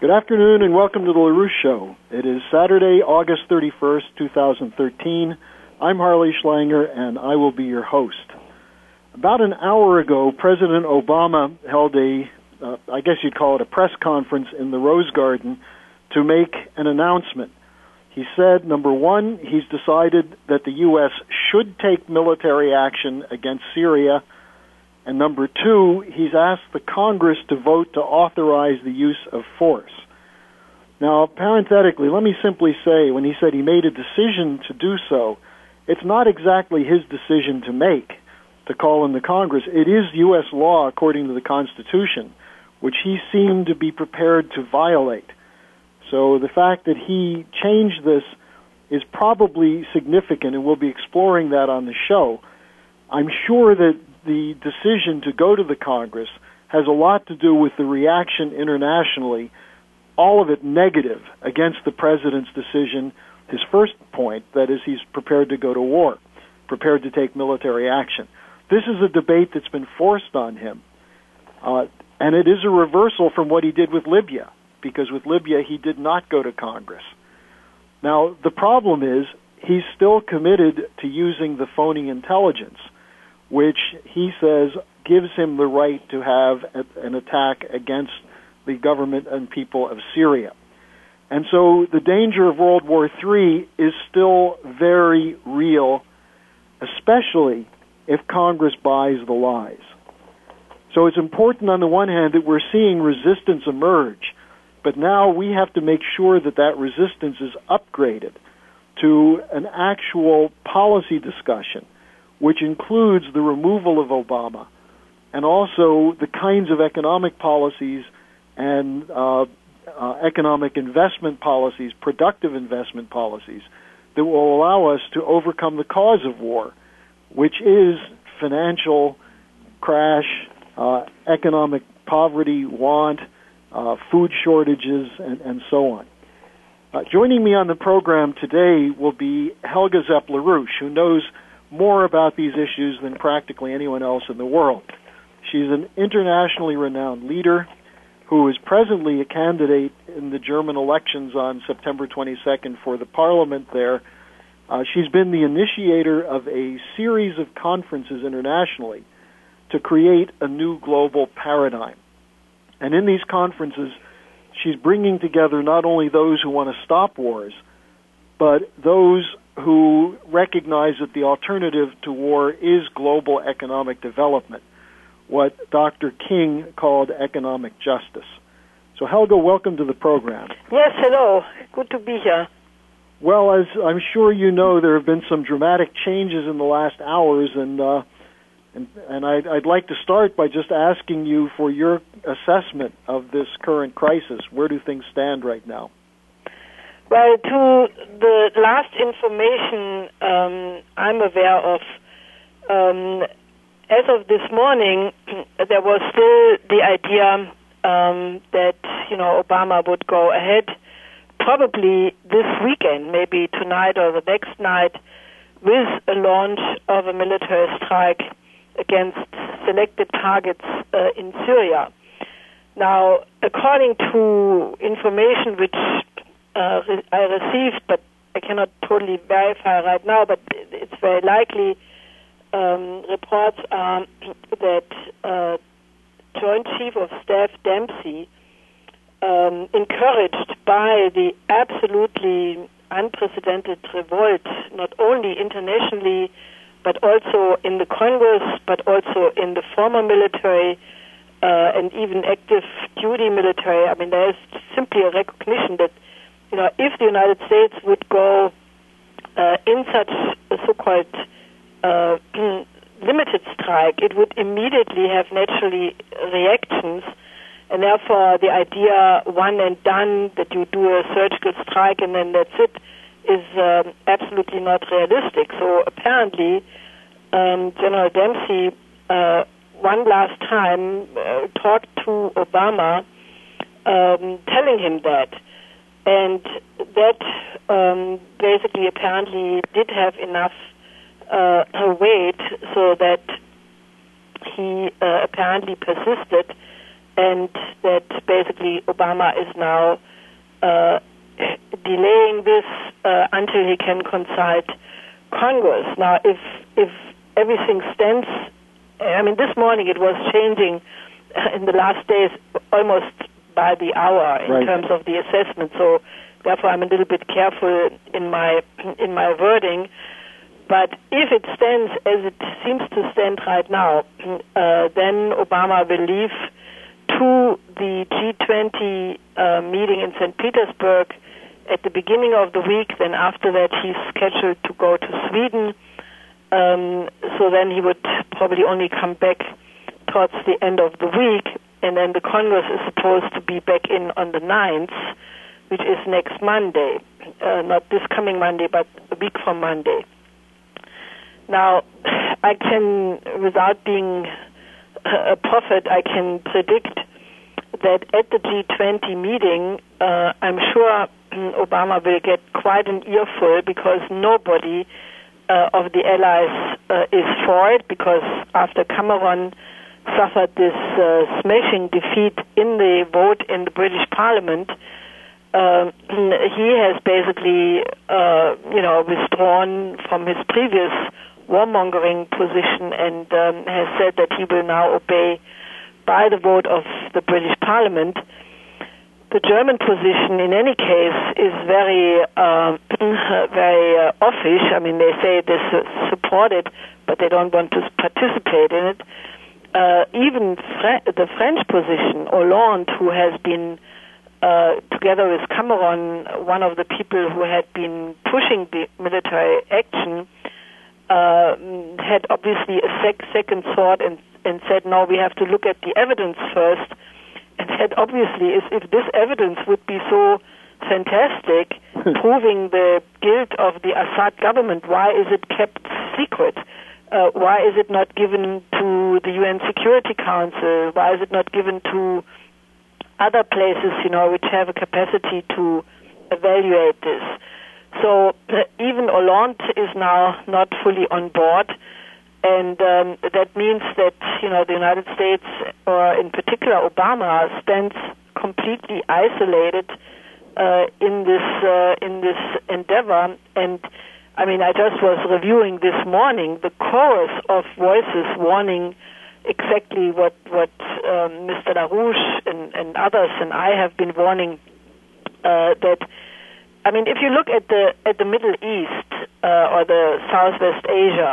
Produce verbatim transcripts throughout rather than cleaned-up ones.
Good afternoon and welcome to the LaRouche Show. It is Saturday, August thirty-first, twenty thirteen. I'm Harley Schlanger and I will be your host. About an hour ago, President Obama held a, uh, I guess you'd call it a press conference in the Rose Garden to make an announcement. He said, number one, he's decided that the U S should take military action against Syria. And number two, he's asked the Congress to vote to authorize the use of force. Now, parenthetically, let me simply say, when he said he made a decision to do so, it's not exactly his decision to make, to call in the Congress. It is U S law, according to the Constitution, which he seemed to be prepared to violate. So the fact that he changed this is probably significant, and we'll be exploring that on the show. I'm sure that the decision to go to the Congress has a lot to do with the reaction internationally, all of it negative against the president's decision, his first point, that is, he's prepared to go to war, prepared to take military action. This is a debate that's been forced on him, uh, and it is a reversal from what he did with Libya, because with Libya he did not go to Congress. Now, the problem is he's still committed to using the phony intelligence, which he says gives him the right to have a, an attack against the government and people of Syria. And so the danger of World War Three is still very real, especially if Congress buys the lies. So it's important on the one hand that we're seeing resistance emerge, but now we have to make sure that that resistance is upgraded to an actual policy discussion, which includes the removal of Obama and also the kinds of economic policies and uh, uh, economic investment policies, productive investment policies, that will allow us to overcome the cause of war, which is financial crash, uh, economic poverty, want, uh, food shortages, and, and so on. Uh, joining me on the program today will be Helga Zepp-LaRouche, who knows more about these issues than practically anyone else in the world. She's an internationally renowned leader who is presently a candidate in the German elections on September twenty-second for the parliament there. Uh, she's been the initiator of a series of conferences internationally to create a new global paradigm. And in these conferences, she's bringing together not only those who want to stop wars, but those who recognize that the alternative to war is global economic development, what Doctor King called economic justice. So, Helga, welcome to the program. Yes, hello. Good to be here. Well, as I'm sure you know, there have been some dramatic changes in the last hours, and uh, and, and I'd, I'd like to start by just asking you for your assessment of this current crisis. Where do things stand right now? Well, to the last information um, I'm aware of, um, as of this morning, there was still the idea um, that, you know, Obama would go ahead probably this weekend, maybe tonight or the next night, with a launch of a military strike against selected targets uh, in Syria. Now, according to information which Uh, I received, but I cannot totally verify right now, but it's very likely um, reports are that uh, Joint Chief of Staff Dempsey, um, encouraged by the absolutely unprecedented revolt, not only internationally, but also in the Congress, but also in the former military uh, and even active duty military. I mean, there is simply a recognition that, you know, if the United States would go uh, in such a so-called uh, limited strike, it would immediately have naturally reactions, and therefore the idea one and done, that you do a surgical strike and then that's it, is um, absolutely not realistic. So apparently um, General Dempsey uh, one last time uh, talked to Obama um, telling him that. And that um, basically apparently did have enough uh, weight so that he uh, apparently persisted and that basically Obama is now uh, delaying this uh, until he can consult Congress. Now, if if everything stands, I mean, this morning it was changing in the last days almost by the hour in right. terms of the assessment. So, therefore, I'm a little bit careful in my in my wording. But if it stands as it seems to stand right now, uh, then Obama will leave to the G twenty uh, meeting in Saint Petersburg at the beginning of the week. Then after that, he's scheduled to go to Sweden. Um, so then he would probably only come back towards the end of the week. And then the Congress is supposed to be back in on the ninth, which is next Monday. Uh, not this coming Monday, but a week from Monday. Now, I can, without being a prophet, I can predict that at the G twenty meeting, uh, I'm sure Obama will get quite an earful because nobody uh, of the allies uh, is for it, because after Cameron suffered this uh, smashing defeat in the vote in the British Parliament, uh, he has basically, uh, you know, withdrawn from his previous warmongering position and um, has said that he will now obey by the vote of the British Parliament. The German position, in any case, is very, uh, very uh, offish. I mean, they say they support it, but they don't want to participate in it. Uh, even Fre- the French position, Hollande, who has been, uh, together with Cameron, one of the people who had been pushing the military action, Uh, had obviously a sec- second thought and, and said, no, we have to look at the evidence first. And said, obviously, if, if this evidence would be so fantastic, proving the guilt of the Assad government, why is it kept secret? Uh, why is it not given to the U N Security Council? Why is it not given to other places, you know, which have a capacity to evaluate this? So uh, even Hollande is now not fully on board, and um, that means that, you know, the United States, or in particular Obama, stands completely isolated uh, in this uh, in this endeavor. And I mean, I just was reviewing this morning the chorus of voices warning exactly what what um, Mister LaRouche and, and others and I have been warning, uh, that. I mean, if you look at the at the Middle East uh, or the Southwest Asia,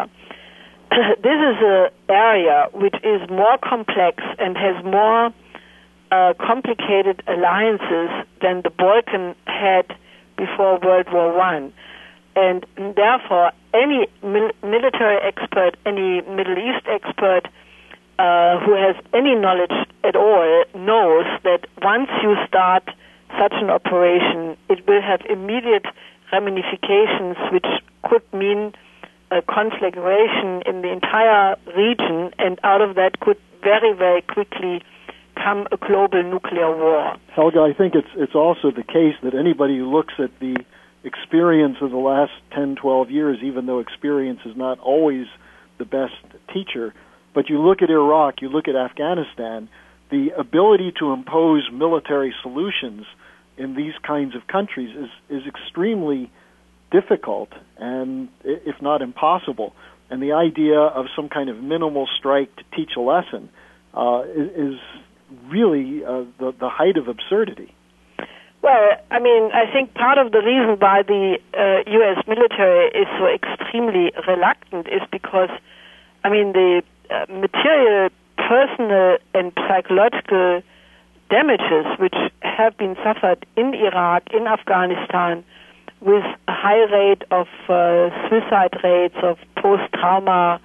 this is an area which is more complex and has more uh, complicated alliances than the Balkan had before World War One, and therefore any mil- military expert, any Middle East expert uh, who has any knowledge at all knows that once you start such an operation, it will have immediate ramifications which could mean a conflagration in the entire region, and out of that could very, very quickly come a global nuclear war. Helga, I think it's it's also the case that anybody who looks at the experience of the last ten, twelve years, even though experience is not always the best teacher, but you look at Iraq, you look at Afghanistan, the ability to impose military solutions in these kinds of countries is, is extremely difficult and, if not impossible. And the idea of some kind of minimal strike to teach a lesson uh, is, is really uh, the, the height of absurdity. Well, I mean, I think part of the reason why the uh, U S military is so extremely reluctant is because, I mean, the uh, material, personal, and psychological damages which have been suffered in Iraq, in Afghanistan, with a high rate of uh, suicide rates, of post-trauma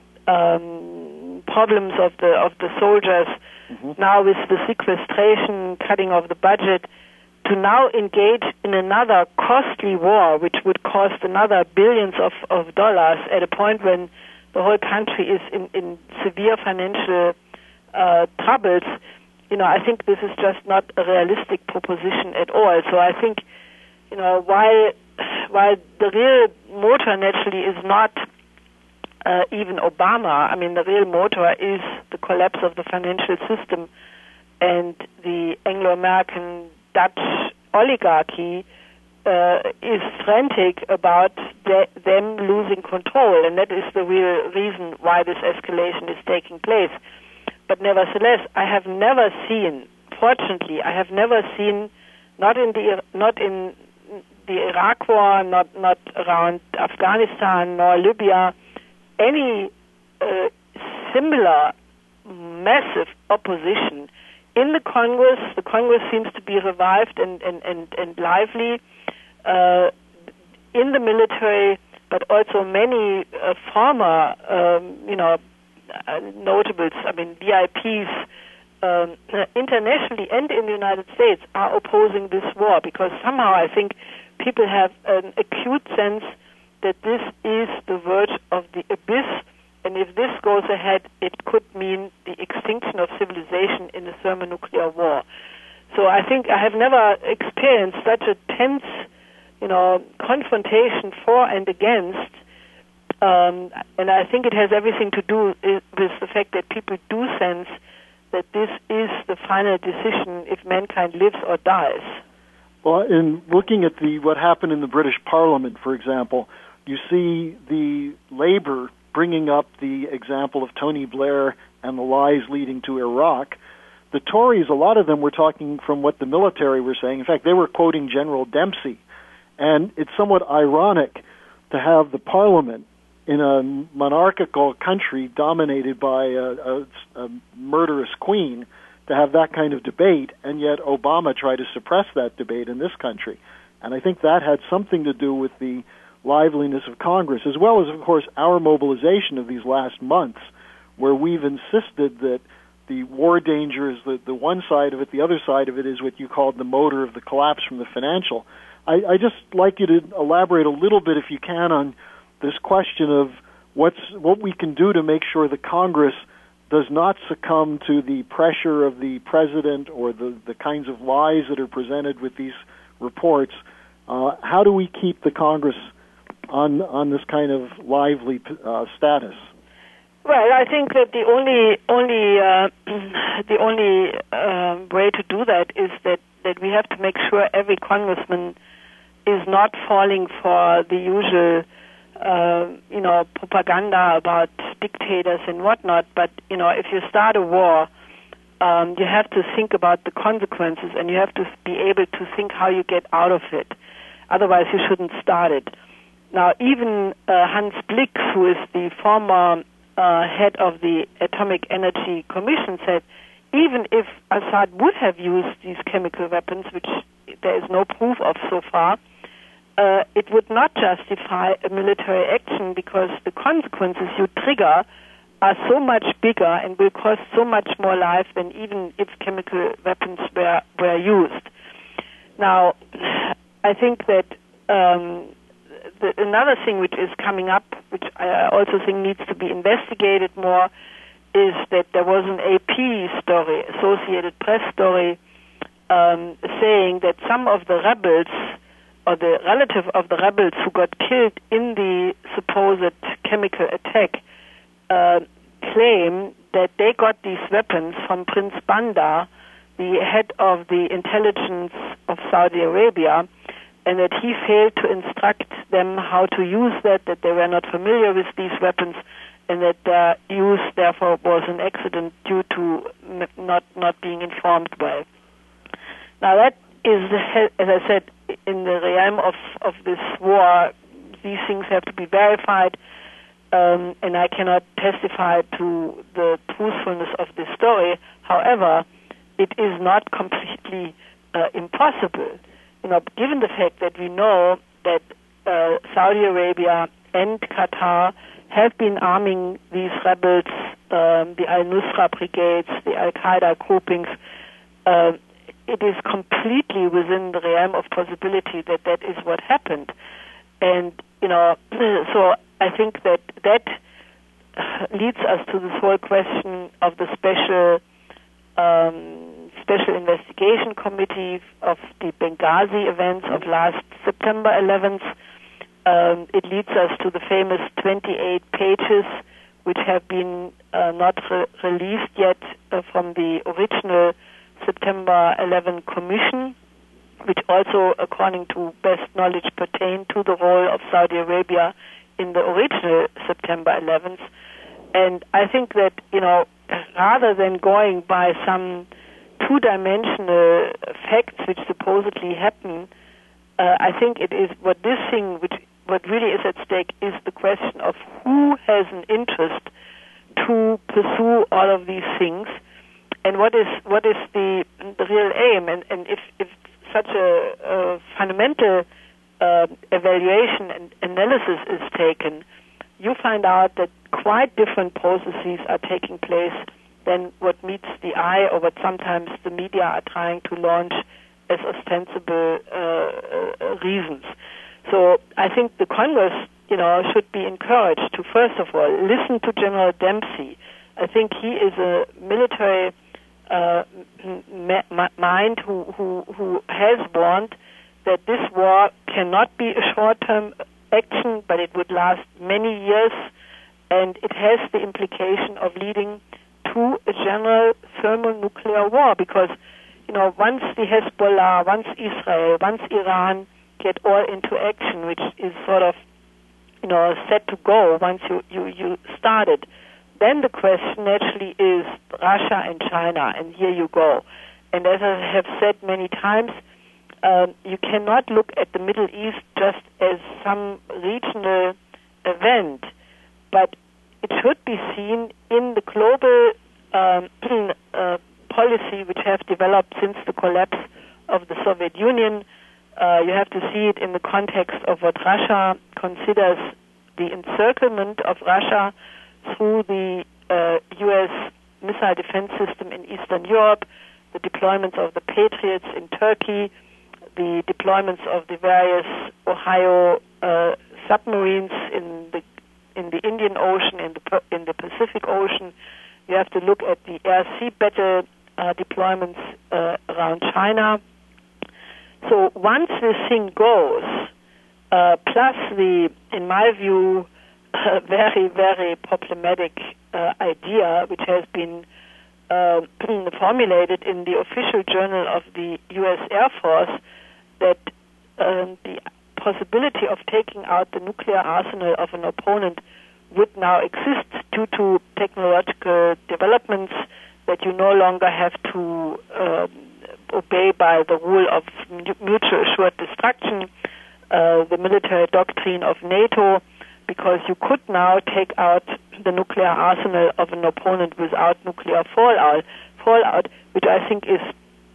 um, problems of the of the soldiers, mm-hmm. now with the sequestration, cutting of the budget, to now engage in another costly war, which would cost another billions of, of dollars at a point when the whole country is in, in severe financial uh, troubles, you know, I think this is just not a realistic proposition at all. So I think, you know, while, while the real motor naturally is not uh, even Obama, I mean, the real motor is the collapse of the financial system and the Anglo-American Dutch oligarchy uh, is frantic about de- them losing control, and that is the real reason why this escalation is taking place. But nevertheless, I have never seen, fortunately, I have never seen, not in the not in the Iraq war, not not around Afghanistan nor Libya, any uh, similar massive opposition in the Congress. The Congress seems to be revived and and and, and lively. Uh, in the military, but also many uh, former, um, you know, uh, notables, I mean, V I Ps, um, internationally and in the United States, are opposing this war, because somehow I think people have an acute sense that this is the verge of the abyss, and if this goes ahead, it could mean the extinction of civilization in a thermonuclear war. So I think I have never experienced such a tense, you know, confrontation for and against, um, and I think it has everything to do with the fact that people do sense that this is the final decision if mankind lives or dies. Well, in looking at the what happened in the British Parliament, for example, you see the Labour bringing up the example of Tony Blair and the lies leading to Iraq. The Tories, a lot of them were talking from what the military were saying. In fact, they were quoting General Dempsey. And it's somewhat ironic to have the Parliament in a monarchical country dominated by a, a, a murderous queen to have that kind of debate, and yet Obama tried to suppress that debate in this country. And I think that had something to do with the liveliness of Congress, as well as, of course, our mobilization of these last months, where we've insisted that the war danger is the, the one side of it, the other side of it is what you called the motor of the collapse from the financial. I, I just like you to elaborate a little bit, if you can, on this question of what's what we can do to make sure the Congress does not succumb to the pressure of the president or the, the kinds of lies that are presented with these reports. Uh, how do we keep the Congress on on this kind of lively uh, status? Well, I think that the only only uh, the only uh, way to do that is that, that we have to make sure every congressman is not falling for the usual, uh, you know, propaganda about dictators and whatnot. But, you know, if you start a war, um, you have to think about the consequences, and you have to be able to think how you get out of it. Otherwise, you shouldn't start it. Now, even uh, Hans Blix, who is the former uh, head of the Atomic Energy Commission, said even if Assad would have used these chemical weapons, which there is no proof of so far, Uh, it would not justify a military action, because the consequences you trigger are so much bigger and will cost so much more life than even if chemical weapons were, were used. Now, I think that um, the, another thing which is coming up, which I also think needs to be investigated more, is that there was an A P story, Associated Press story, um, saying that some of the rebels, or the relative of the rebels who got killed in the supposed chemical attack, uh, claim that they got these weapons from Prince Bandar, the head of the intelligence of Saudi Arabia, and that he failed to instruct them how to use that, that they were not familiar with these weapons, and that their use, therefore, was an accident due to not, not being informed well. Now, that is, as I said, in the realm of, of this war, these things have to be verified, um, and I cannot testify to the truthfulness of this story. However, it is not completely uh, impossible, you know, given the fact that we know that uh, Saudi Arabia and Qatar have been arming these rebels, um, the Al-Nusra brigades, the Al-Qaeda groupings. Uh, It is completely within the realm of possibility that that is what happened. And, you know, so I think that that leads us to this whole question of the special um, special investigation committee of the Benghazi events of last September eleventh. Um, it leads us to the famous twenty-eight pages which have been uh, not re- released yet uh, from the original September eleventh Commission, which also, according to best knowledge, pertained to the role of Saudi Arabia in the original September eleventh. And I think that, you know, rather than going by some two-dimensional facts which supposedly happen, uh, I think it is what this thing, which what really is at stake, is the question of who has an interest to pursue all of these things, and what is what is the the real aim. And, and if, if such a, a fundamental uh, evaluation and analysis is taken, you find out that quite different processes are taking place than what meets the eye or what sometimes the media are trying to launch as ostensible uh, uh, reasons. So I think the Congress, you know, should be encouraged to, first of all, listen to General Dempsey. I think he is a military uh, ma- mind who, who, who has warned that this war cannot be a short-term action, but it would last many years, and it has the implication of leading to a general thermonuclear war, because, you know, once the Hezbollah, once Israel, once Iran get all into action, which is sort of, you know, set to go once you, you, you started, then the question naturally is Russia and China, and here you go. And as I have said many times, um, you cannot look at the Middle East just as some regional event, but it should be seen in the global um, uh, policy which have developed since the collapse of the Soviet Union. Uh, you have to see it in the context of what Russia considers the encirclement of Russia through the uh, U S missile defense system in Eastern Europe, the deployments of the Patriots in Turkey, the deployments of the various Ohio uh, submarines in the in the Indian Ocean, in the in the Pacific Ocean. You have to look at the air-sea battle uh, deployments uh, around China. So once this thing goes, uh, plus the, in my view, uh, very, very problematic uh, idea, which has been uh, formulated in the official journal of the U S Air Force, that um, the possibility of taking out the nuclear arsenal of an opponent would now exist due to technological developments, that you no longer have to um, obey by the rule of mutual assured destruction, uh, the military doctrine of NATO, because you could now take out the nuclear arsenal of an opponent without nuclear fallout, fallout, which I think is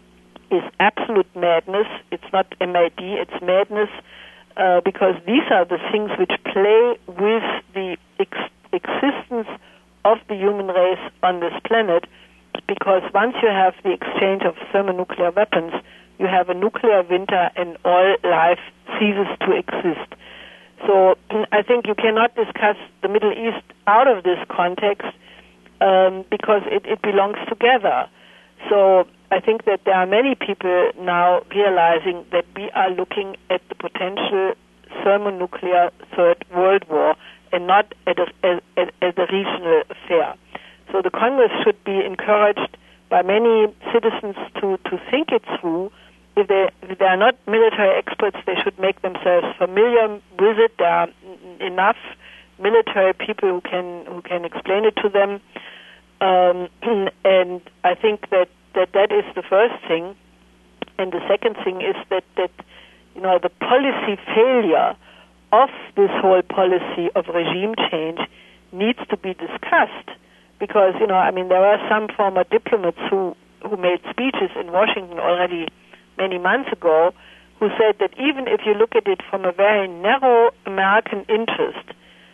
is absolute madness. It's not M I D, it's madness, uh, because these are the things which play with the ex- existence of the human race on this planet, because once you have the exchange of thermonuclear weapons, you have a nuclear winter and all life ceases to exist. So I think you cannot discuss the Middle East out of this context um, because it, it belongs together. So I think that there are many people now realizing that we are looking at the potential thermonuclear third world war and not at a, as, as a regional affair. So the Congress should be encouraged by many citizens to, to think it through. If they, if they are not military experts, they should make themselves familiar with it. There are enough military people who can who can explain it to them. Um, and I think that, that that is the first thing. And the second thing is that, that you know, the policy failure of this whole policy of regime change needs to be discussed. Because, you know, I mean, there were some former diplomats who, who made speeches in Washington already many months ago who said that even if you look at it from a very narrow American interest,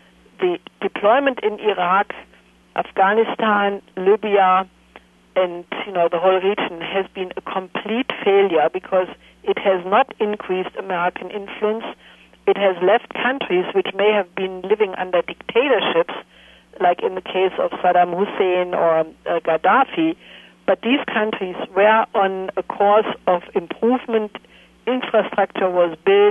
the deployment in Iraq, Afghanistan, Libya, and, you know, the whole region has been a complete failure because it has not increased American influence. It has left countries which may have been living under dictatorships, like in the case of Saddam Hussein or uh, Gaddafi, but these countries were on a course of improvement. Infrastructure was built.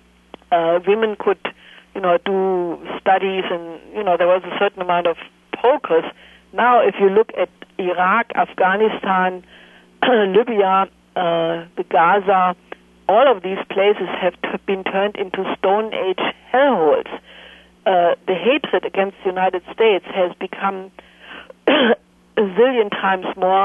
Uh, women could, you know, do studies, and, you know, there was a certain amount of progress. Now, if you look at Iraq, Afghanistan, Libya, uh, the Gaza, all of these places have t- been turned into Stone Age hellholes. Uh, the hatred against the United States has become a zillion times more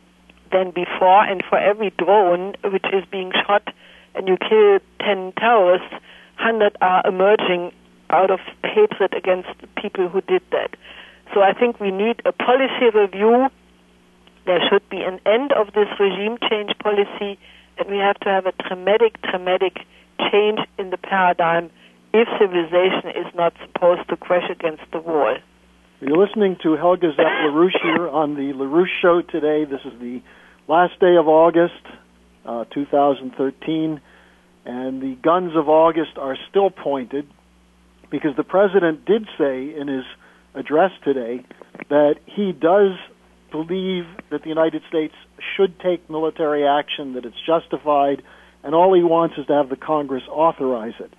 than before, and for every drone which is being shot and you kill ten terrorists, one hundred are emerging out of hatred against the people who did that. So I think we need a policy review. There should be an end of this regime change policy, and we have to have a dramatic, dramatic change in the paradigm if civilization is not supposed to crash against the wall. You're listening to Helga Zepp-LaRouche here on the LaRouche Show today. This is the last day of August, uh, two thousand thirteen, and the guns of August are still pointed because the president did say in his address today that he does believe that the United States should take military action, that it's justified, and all he wants is to have the Congress authorize it.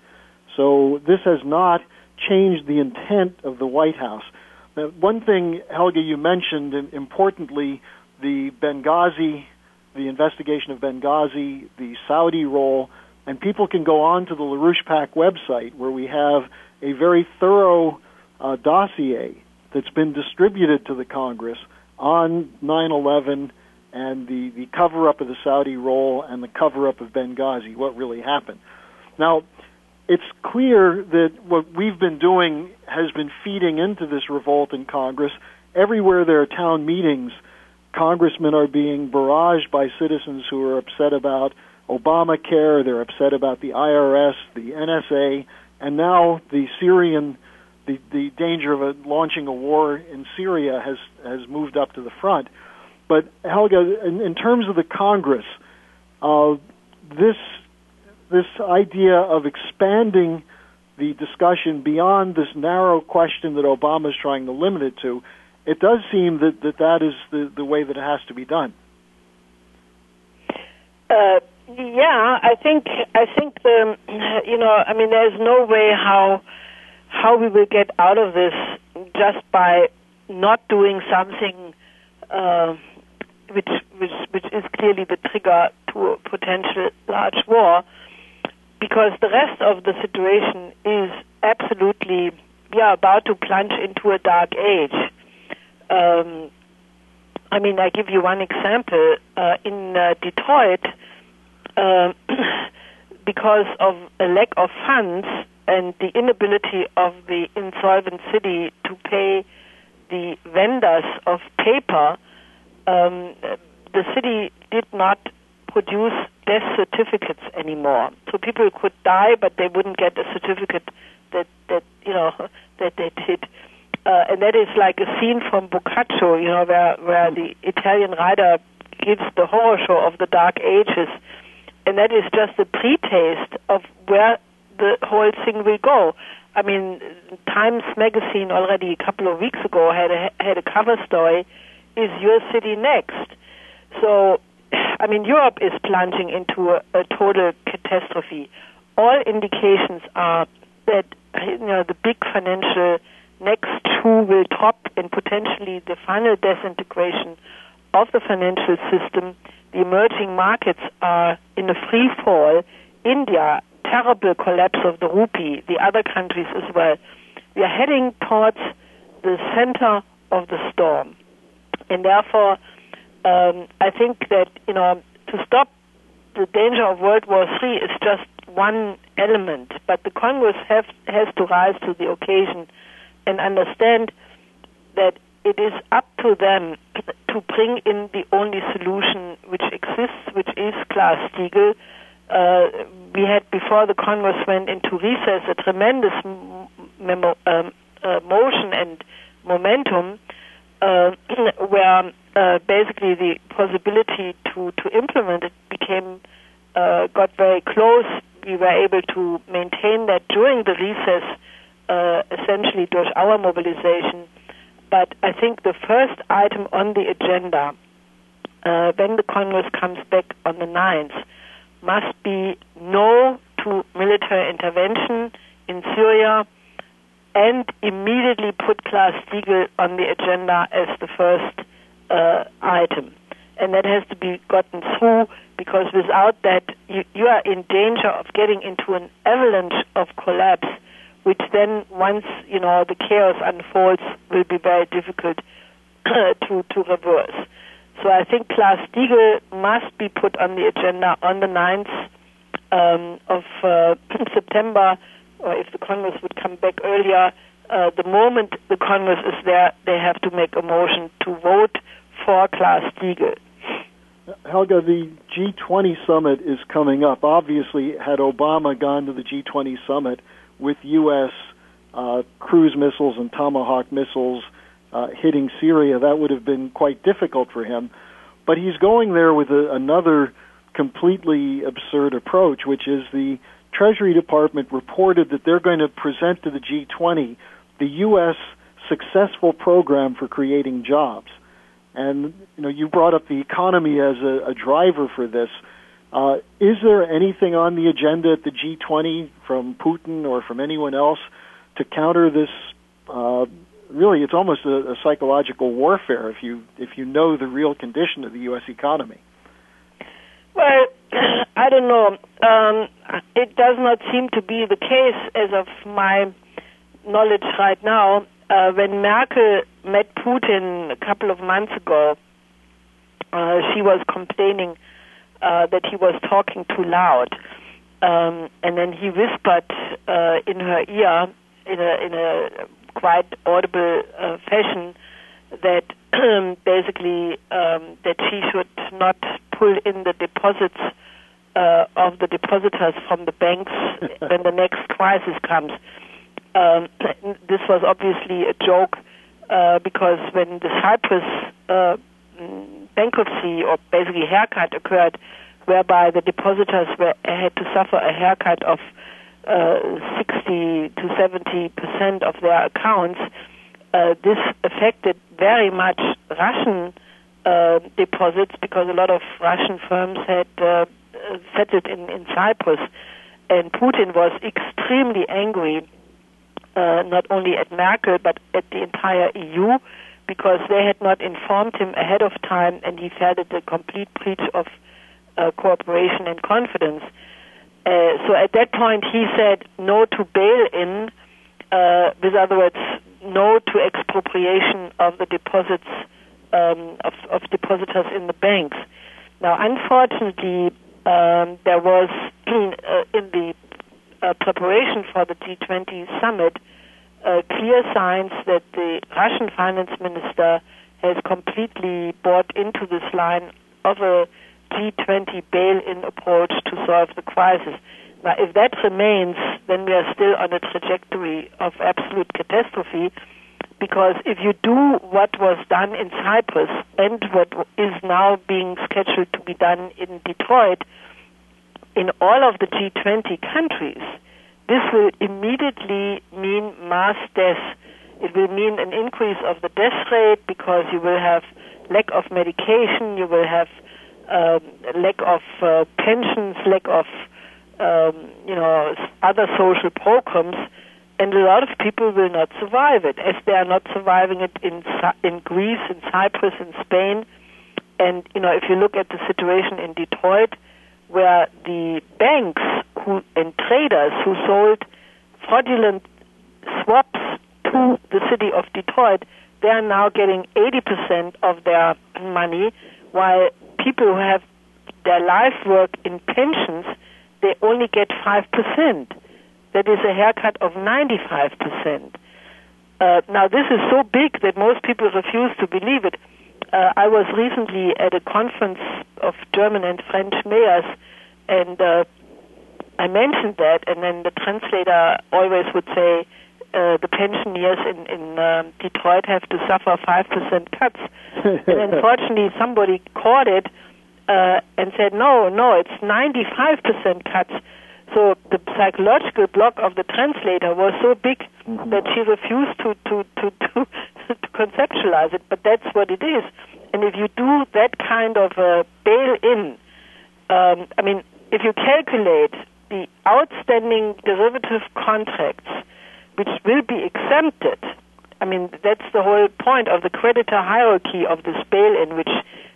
So this has not changed the intent of the White House. Now, one thing, Helga, you mentioned, and importantly, the Benghazi, the investigation of Benghazi, the Saudi role, and people can go on to the LaRouche PAC website where we have a very thorough uh, dossier that's been distributed to the Congress on nine eleven and the, the cover-up of the Saudi role and the cover-up of Benghazi, what really happened. Now, it's clear that what we've been doing has been feeding into this revolt in Congress. Everywhere there are town meetings, congressmen are being barraged by citizens who are upset about Obamacare, they're upset about the I R S, the N S A, and now the Syrian, the, the danger of a, launching a war in Syria has, has moved up to the front. But, Helga, in, in terms of the Congress, uh, this this idea of expanding the discussion beyond this narrow question that Obama is trying to limit it to, it does seem that that, that is the, the way that it has to be done. Uh, yeah, I think I think the you know I mean there's no way how how we will get out of this just by not doing something uh, which which which is clearly the trigger to a potential large war. Because the rest of the situation is absolutely, yeah, about to plunge into a dark age. Um, I mean, I give you one example. Uh, in uh, Detroit, uh, because of a lack of funds and the inability of the insolvent city to pay the vendors of paper, um, the city did not produce death certificates anymore. So people could die, but they wouldn't get a certificate that, that you know, that they did. Uh, and that is like a scene from Boccaccio, you know, where, where the Italian writer gives the horror show of the Dark Ages. And that is just a pre-taste of where the whole thing will go. I mean, Times Magazine already a couple of weeks ago had a, had a cover story, "Is Your City Next?" So, I mean, Europe is plunging into a, a total catastrophe. All indications are that, you know, the big financial next shoe will drop and potentially the final disintegration of the financial system. The emerging markets are in a free fall. India, terrible collapse of the rupee, the other countries as well. We are heading towards the center of the storm. And therefore, Um, I think that, you know, to stop the danger of World War Three is just one element, but the Congress have, has to rise to the occasion and understand that it is up to them to bring in the only solution which exists, which is Glass-Steagall. Uh, we had, before the Congress went into recess, a tremendous memo, um, uh, motion and momentum uh, where Uh, basically the possibility to, to implement it became, uh, got very close. We were able to maintain that during the recess, uh, essentially durch our mobilization. But I think the first item on the agenda, uh, when the Congress comes back on the ninth, must be no to military intervention in Syria and immediately put Glass-Steagall on the agenda as the first Uh, item. and that has to be gotten through, because without that, you, you are in danger of getting into an avalanche of collapse, which then, once you know the chaos unfolds, will be very difficult to to reverse. So I think Glass-Steagall must be put on the agenda on the ninth um, of uh, September, or if the Congress would come back earlier. Uh, the moment the Congress is there, they have to make a motion to vote for Glass-Steagall. Helga, the G twenty summit is coming up. Obviously, had Obama gone to the G twenty summit with U S uh, cruise missiles and Tomahawk missiles uh, hitting Syria, that would have been quite difficult for him. But he's going there with a, another completely absurd approach, which is the Treasury Department reported that they're going to present to the G twenty the U S successful program for creating jobs. And you know, you brought up the economy as a, a driver for this. Uh, is there anything on the agenda at the G twenty from Putin or from anyone else to counter this? Uh, really, it's almost a, a psychological warfare if you if you know the real condition of the U S economy. Well, I don't know. Um, it does not seem to be the case as of my knowledge right now. Uh, when Merkel met Putin a couple of months ago, uh, she was complaining uh, that he was talking too loud. Um, and then he whispered uh, in her ear, in a, in a quite audible uh, fashion, that basically um, that she should not pull in the deposits uh, of the depositors from the banks when the next crisis comes. Um, this was obviously a joke uh, because when the Cyprus uh, bankruptcy or basically haircut occurred, whereby the depositors were, had to suffer a haircut of uh, sixty to seventy percent of their accounts, uh, this affected very much Russian uh, deposits because a lot of Russian firms had uh, settled in, in Cyprus, and Putin was extremely angry. Uh, not only at Merkel, but at the entire E U, because they had not informed him ahead of time, and he felt it a complete breach of uh, cooperation and confidence. Uh, so at that point, he said no to bail-in, uh, with other words, no to expropriation of the deposits um, of, of depositors in the banks. Now, unfortunately, um, there was uh, in the Uh, preparation for the G twenty summit, uh, clear signs that the Russian finance minister has completely bought into this line of a G twenty bail-in approach to solve the crisis. Now, if that remains, then we are still on a trajectory of absolute catastrophe, because if you do what was done in Cyprus and what is now being scheduled to be done in Detroit, in all of the G twenty countries, this will immediately mean mass death. It will mean an increase of the death rate because you will have lack of medication, you will have um, lack of uh, pensions, lack of um, you know other social programs, and a lot of people will not survive it, as they are not surviving it in in Greece, in Cyprus, in Spain. And you know, if you look at the situation in Detroit, where the banks who and traders who sold fraudulent swaps to the city of Detroit, they are now getting eighty percent of their money, while people who have their life work in pensions, they only get five percent. That is a haircut of ninety-five percent. Uh, now, this is so big that most people refuse to believe it. Uh, I was recently at a conference of German and French mayors, and uh, I mentioned that, and then the translator always would say uh, the pensioners in, in um, Detroit have to suffer five percent cuts. And unfortunately, somebody caught it uh, and said, no, no, it's ninety-five percent cuts. So the psychological block of the translator was so big mm-hmm. that she refused to, to, to, to, to conceptualize it, but that's what it is. And if you do that kind of a bail-in, um, I mean, if you calculate the outstanding derivative contracts which will be exempted, I mean, that's the whole point of the creditor hierarchy of this bail-in, which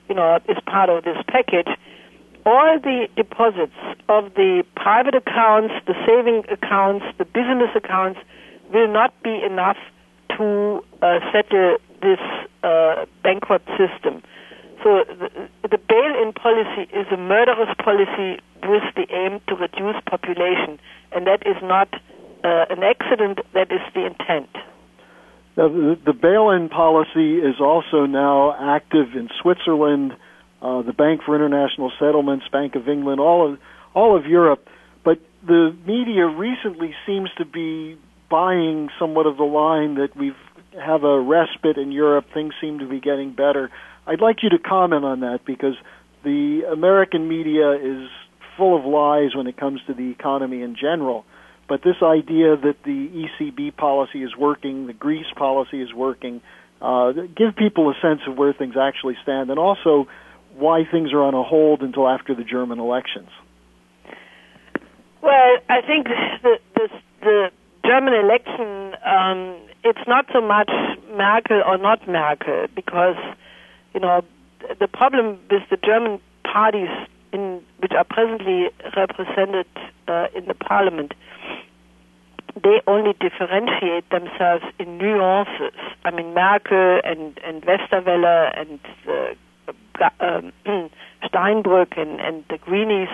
you know, is part of this package, all the deposits of the private accounts, the saving accounts, the business accounts will not be enough to uh, settle this uh, bankrupt system. So the, the bail-in policy is a murderous policy with the aim to reduce population, and that is not uh, an accident, that is the intent. Now, the, the bail-in policy is also now active in Switzerland, uh, the Bank for International Settlements, Bank of England, all of, all of Europe. But the media recently seems to be buying somewhat of the line that we have a respite in Europe, things seem to be getting better. I'd like you to comment on that, because the American media is full of lies when it comes to the economy in general. But this idea that the E C B policy is working, the Greece policy is working, uh, give people a sense of where things actually stand, and also why things are on a hold until after the German elections. Well, I think the, the, the German election, um, it's not so much Merkel or not Merkel, because, you know, the problem with the German parties in, which are presently represented uh, in the parliament, they only differentiate themselves in nuances. I mean, Merkel and, and Westerwelle and uh, um, Steinbrück and, and the Greenies,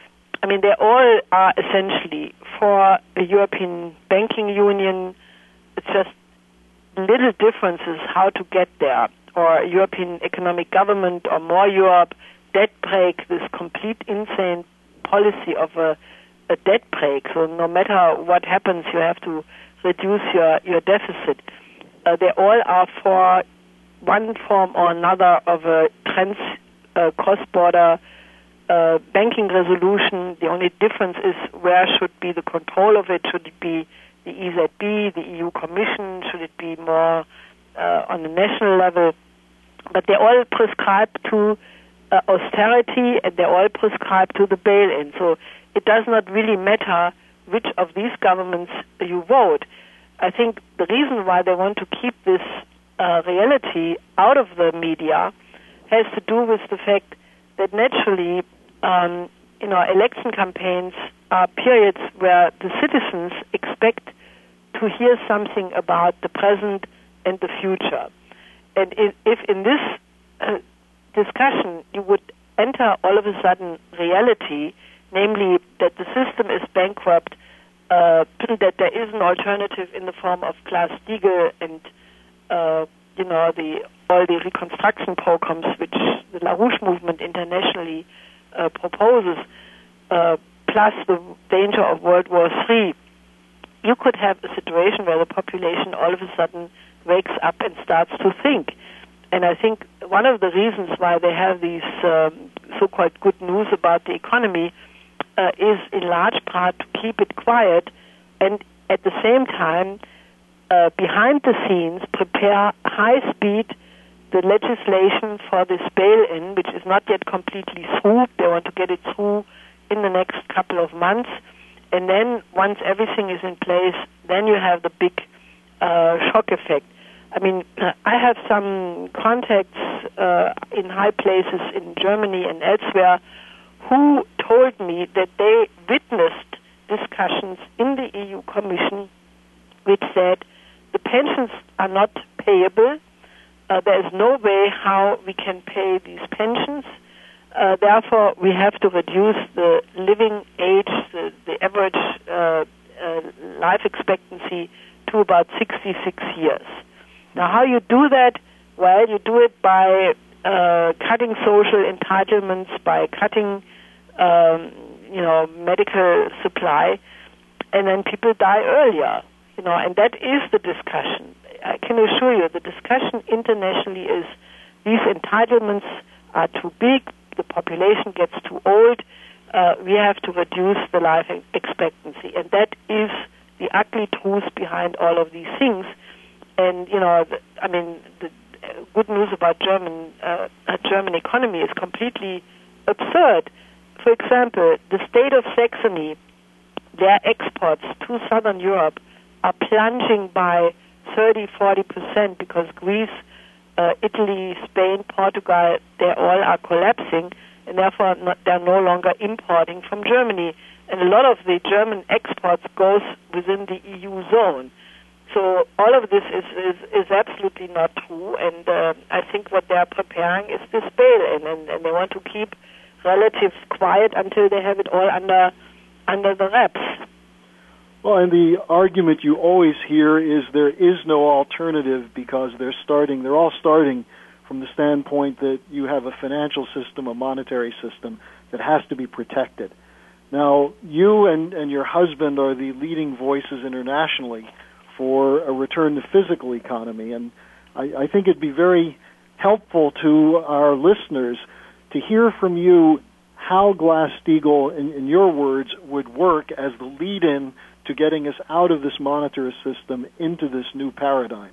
I mean, they all are essentially for a European banking union. It's just little differences how to get there, or European economic government, or more Europe, debt break, this complete insane policy of a, a debt break. So no matter what happens, you have to reduce your, your deficit. Uh, they all are for one form or another of a trans uh, cross-border uh, banking resolution. The only difference is where should be the control of it. Should it be the E Z B, the E U Commission? Should it be more uh, on the national level? But they all prescribe to uh, austerity, and they all prescribe to the bail-in. So it does not really matter which of these governments you vote. I think the reason why they want to keep this uh, reality out of the media has to do with the fact that naturally, um, you know, election campaigns are periods where the citizens expect to hear something about the present and the future. And if in this uh, discussion you would enter all of a sudden reality, namely that the system is bankrupt, uh, that there is an alternative in the form of Glass-Steagall and uh, you know the all the reconstruction programs which the LaRouche movement internationally uh, proposes, uh, plus the danger of World War Three, you could have a situation where the population all of a sudden wakes up and starts to think. And I think one of the reasons why they have these um, so-called good news about the economy uh, is in large part to keep it quiet, and at the same time, uh, behind the scenes, prepare high-speed the legislation for this bail-in, which is not yet completely through. They want to get it through in the next couple of months. And then once everything is in place, then you have the big uh, shock effect. I mean, I have some contacts uh, in high places in Germany and elsewhere who told me that they witnessed discussions in the E U Commission which said the pensions are not payable. Uh, there is no way how we can pay these pensions. Uh, therefore, we have to reduce the living age, the, the average uh, uh, life expectancy, to about sixty-six years. Now, how you do that? Well, you do it by uh, cutting social entitlements, by cutting, um, you know, medical supply, and then people die earlier. You know, and that is the discussion. I can assure you, the discussion internationally is these entitlements are too big. The population gets too old. Uh, we have to reduce the life expectancy, and that is the ugly truth behind all of these things. And you know, the, I mean, the good news about German uh, German economy is completely absurd. For example, the state of Saxony, their exports to Southern Europe are plunging by thirty, forty percent because Greece uh, Italy, Spain, Portugal, they all are collapsing, and therefore not, they're no longer importing from Germany. And a lot of the German exports goes within the E U zone. So all of this is, is, is absolutely not true, and uh, I think what they are preparing is this bail-in, and, and they want to keep relatives quiet until they have it all under under the wraps. Well, and the argument you always hear is there is no alternative because they're starting, they're all starting from the standpoint that you have a financial system, a monetary system that has to be protected. Now, you and, and your husband are the leading voices internationally for a return to physical economy, and I, I think it'd be very helpful to our listeners to hear from you how Glass-Steagall, in, in your words, would work as the lead-in to getting us out of this monetary system into this new paradigm.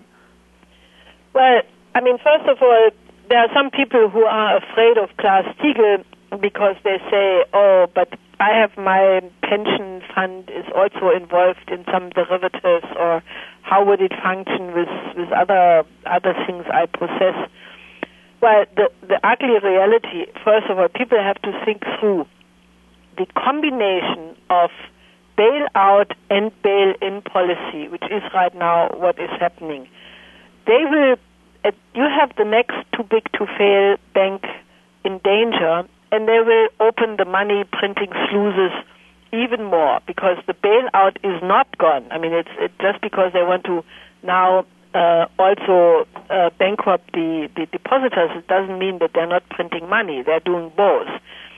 Well, I mean, first of all, there are some people who are afraid of Glass-Steagall because they say, oh, but I have my pension fund is also involved in some derivatives, or how would it function with, with other other things I possess? Well, the, the ugly reality, first of all, people have to think through the combination of bail-out and bail-in policy, which is right now what is happening. They will, uh, you have the next too-big-to-fail bank in danger, and they will open the money-printing sluices even more because the bailout is not gone. I mean, it's it, just because they want to now uh, also uh, bankrupt the, the depositors, it doesn't mean that they're not printing money. They're doing both.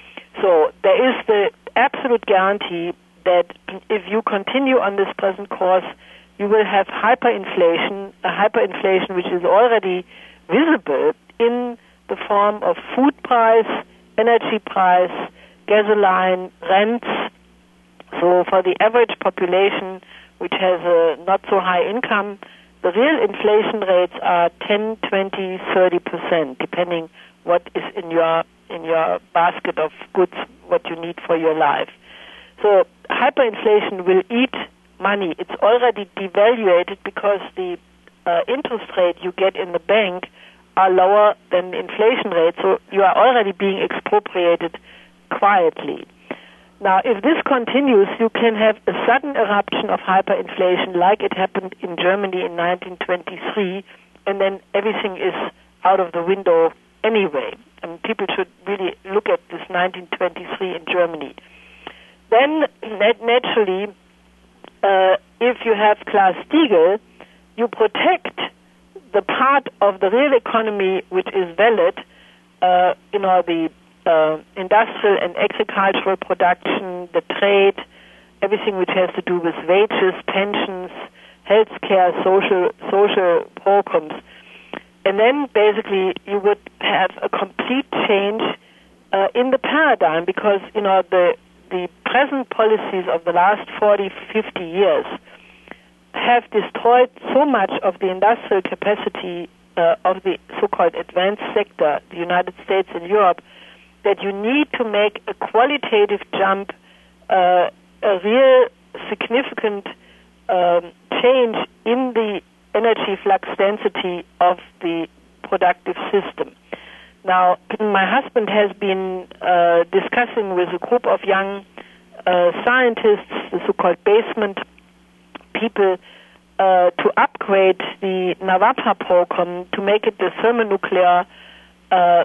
So there is the absolute guarantee that if you continue on this present course, you will have hyperinflation, a hyperinflation which is already visible in the form of food price, energy price, gasoline, rents. So for the average population, which has a not so high income, the real inflation rates are ten, twenty, thirty percent, depending what is in your in your basket of goods, what you need for your life. So hyperinflation will eat money. It's already devaluated because the uh, interest rate you get in the bank are lower than the inflation rate, so you are already being expropriated quietly. Now, if this continues, you can have a sudden eruption of hyperinflation like it happened in Germany in nineteen twenty-three, and then everything is out of the window anyway. And people should really look at this nineteen twenty-three in Germany. Then, nat- naturally, uh, if you have Glass-Steagall, you protect the part of the real economy which is valid, uh, you know, the uh, industrial and agricultural production, the trade, everything which has to do with wages, pensions, healthcare, social social programs. And then basically you would have a complete change uh, in the paradigm because, you know, the the present policies of the last forty, fifty years have destroyed so much of the industrial capacity uh, of the so-called advanced sector, the United States and Europe, that you need to make a qualitative jump, uh, a real significant um, change in the energy flux density of the productive system. Now, my husband has been uh, discussing with a group of young uh, scientists, the so-called basement people, uh, to upgrade the NAVAPA program to make it the thermonuclear uh, uh,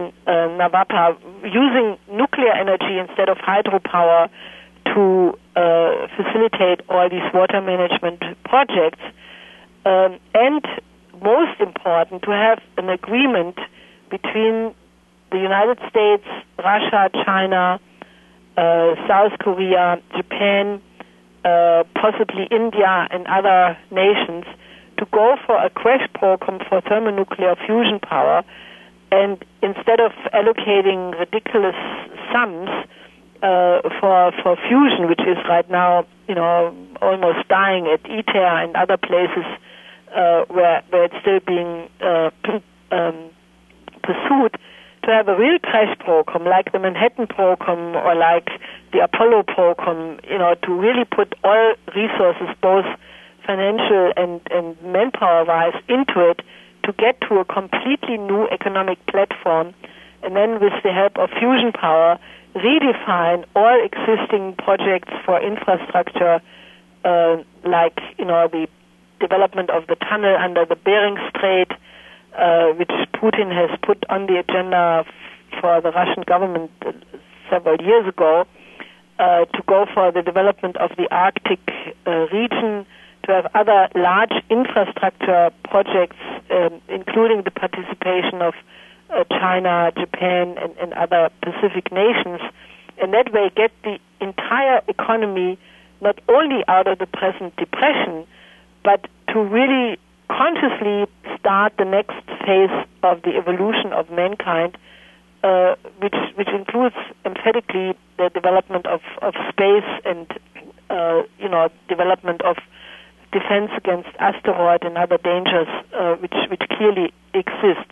NAVAPA, using nuclear energy instead of hydropower to uh, facilitate all these water management projects. Um, and most important, to have an agreement between the United States, Russia, China, uh, South Korea, Japan, uh, possibly India and other nations to go for a crash program for thermonuclear fusion power, and instead of allocating ridiculous sums uh, for for fusion, which is right now, you know, almost dying at ITER and other places uh, where where it's still being uh, um, pursued, to have a real crash program like the Manhattan program or like the Apollo program, you know, to really put all resources, both financial and, and manpower-wise, into it to get to a completely new economic platform, and then with the help of fusion power, redefine all existing projects for infrastructure, uh, like, you know, the development of the tunnel under the Bering Strait, uh, which Putin has put on the agenda for the Russian government several years ago, uh, to go for the development of the Arctic uh, region, to have other large infrastructure projects, um, including the participation of uh, China, Japan, and, and other Pacific nations, and that way get the entire economy not only out of the present depression, but to really consciously start the next phase of the evolution of mankind, uh, which which includes emphatically the development of, of space and uh, you know development of defense against asteroid and other dangers uh, which which clearly exist.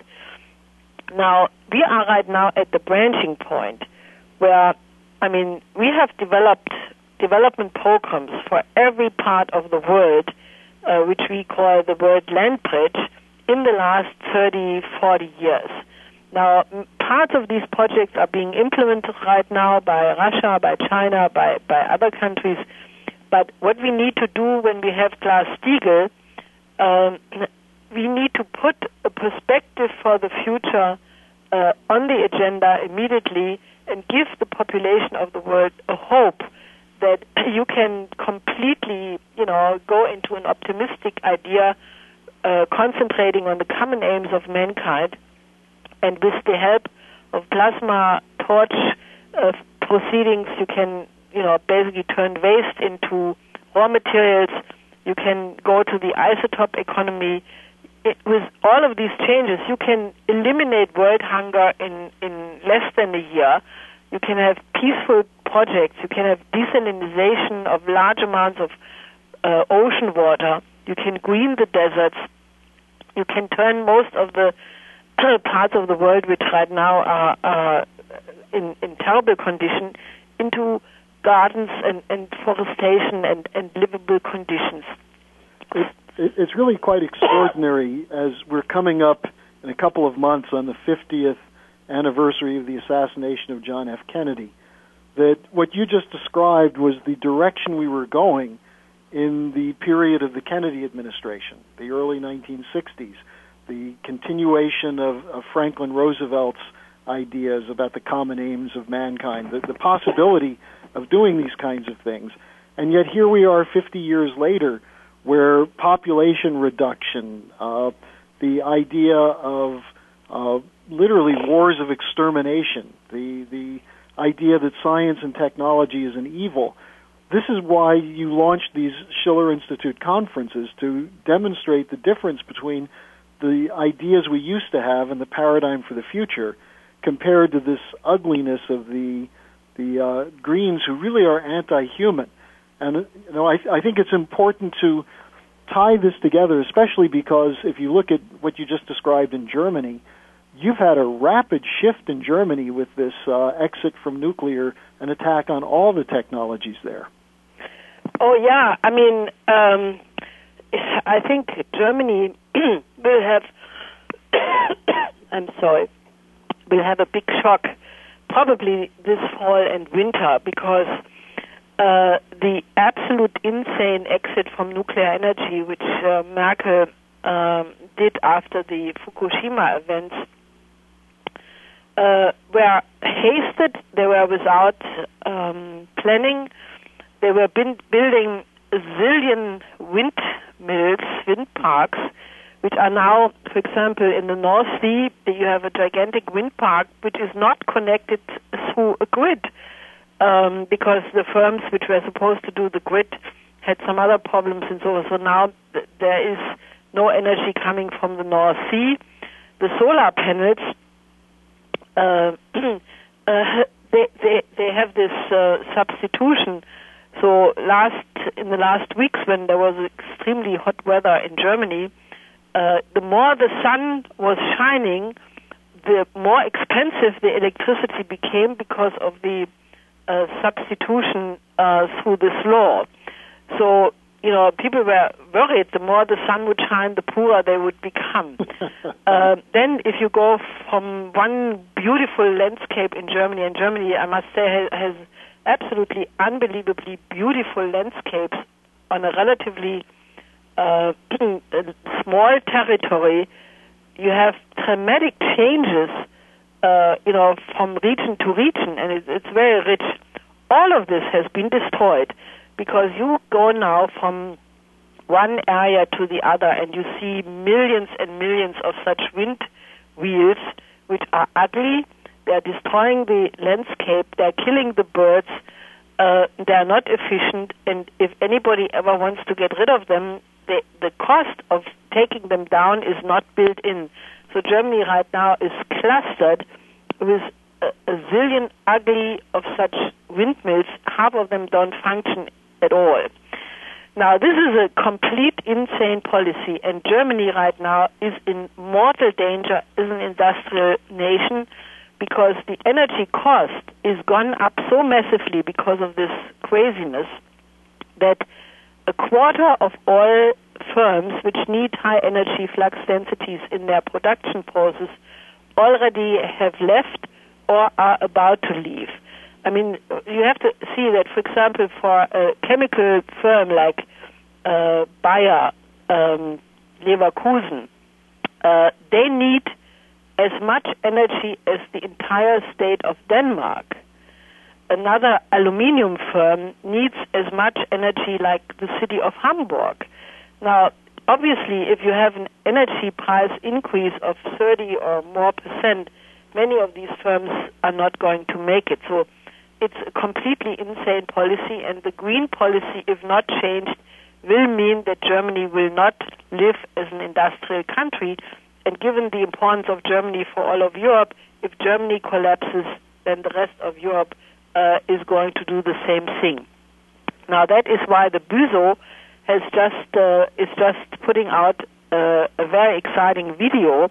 Now we are right now at the branching point where, I mean, we have developed development programs for every part of the world, uh, which we call the World Land Bridge, in the last thirty, forty years. Now, parts of these projects are being implemented right now by Russia, by China, by, by other countries. But what we need to do when we have Glass-Steagall, um, we need to put a perspective for the future uh, on the agenda immediately and give the population of the world a hope that you can completely, you know, go into an optimistic idea, uh, concentrating on the common aims of mankind, and with the help of plasma torch uh, proceedings, you can, you know, basically turn waste into raw materials. You can go to the isotope economy. It, with all of these changes, you can eliminate world hunger in, in less than a year. You can have peaceful projects. You can have desalinization of large amounts of uh, ocean water. You can green the deserts. You can turn most of the parts of the world which right now are, are in, in terrible condition into gardens and, and forestation and, and livable conditions. It, it, it's really quite extraordinary as we're coming up in a couple of months on the fiftieth anniversary of the assassination of John F. Kennedy, that what you just described was the direction we were going in the period of the Kennedy administration, the early nineteen sixties, the continuation of, of Franklin Roosevelt's ideas about the common aims of mankind, the, the possibility of doing these kinds of things. And yet here we are fifty years later, where population reduction, uh, the idea of uh, literally wars of extermination, the the idea that science and technology is an evil. This is why you launched these Schiller Institute conferences, to demonstrate the difference between the ideas we used to have and the paradigm for the future, compared to this ugliness of the the uh, Greens, who really are anti-human. And you know, I, I think it's important to tie this together, especially because if you look at what you just described in Germany, you've had a rapid shift in Germany with this uh, exit from nuclear, an attack on all the technologies there. Oh, yeah. I mean, um, I think Germany will have, I'm sorry, will have a big shock probably this fall and winter, because uh, the absolute insane exit from nuclear energy, which uh, Merkel um, did after the Fukushima events, uh, were hasted. They were without um, planning. They were bin- building a zillion windmills, wind parks, which are now, for example, in the North Sea, you have a gigantic wind park which is not connected through a grid, um, because the firms which were supposed to do the grid had some other problems and so on. So now th- there is no energy coming from the North Sea. The solar panels, uh, uh, they, they, they have this uh, substitution. So last in the last weeks, when there was extremely hot weather in Germany, uh, the more the sun was shining, the more expensive the electricity became because of the uh, substitution uh, through this law. So you know, people were worried the more the sun would shine, the poorer they would become. uh, then if you go from one beautiful landscape in Germany, and Germany, I must say, has, has absolutely unbelievably beautiful landscapes on a relatively uh, small territory, you have dramatic changes, uh, you know, from region to region, and it, it's very rich. All of this has been destroyed because you go now from one area to the other and you see millions and millions of such wind wheels which are ugly. They're destroying the landscape. They're killing the birds. Uh, they're not efficient. And if anybody ever wants to get rid of them, the, the cost of taking them down is not built in. So Germany right now is clustered with a, a zillion ugly of such windmills. Half of them don't function at all. Now, this is a complete insane policy, and Germany right now is in mortal danger as an industrial nation because the energy cost is gone up so massively because of this craziness that a quarter of all firms which need high energy flux densities in their production process already have left or are about to leave. I mean, you have to see that, for example, for a chemical firm like uh, Bayer, um, Leverkusen, uh, they need as much energy as the entire state of Denmark. Another aluminium firm needs as much energy like the city of Hamburg. Now, obviously, if you have an energy price increase of thirty or more percent, many of these firms are not going to make it. So it's a completely insane policy, and the green policy, if not changed, will mean that Germany will not live as an industrial country. And given the importance of Germany for all of Europe, if Germany collapses, then the rest of Europe uh, is going to do the same thing. Now, that is why the B U S O has just uh, is just putting out uh, a very exciting video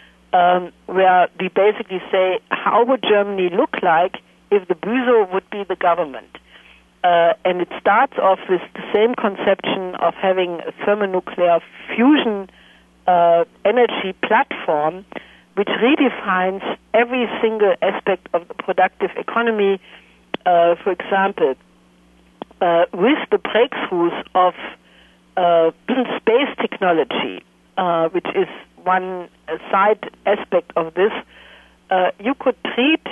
um, where we basically say, how would Germany look like if the B U S O would be the government? Uh, and it starts off with the same conception of having a thermonuclear fusion uh, energy platform, which redefines every single aspect of the productive economy. Uh, for example, uh, with the breakthroughs of uh, space technology, uh, which is one uh, side aspect of this, uh, you could treat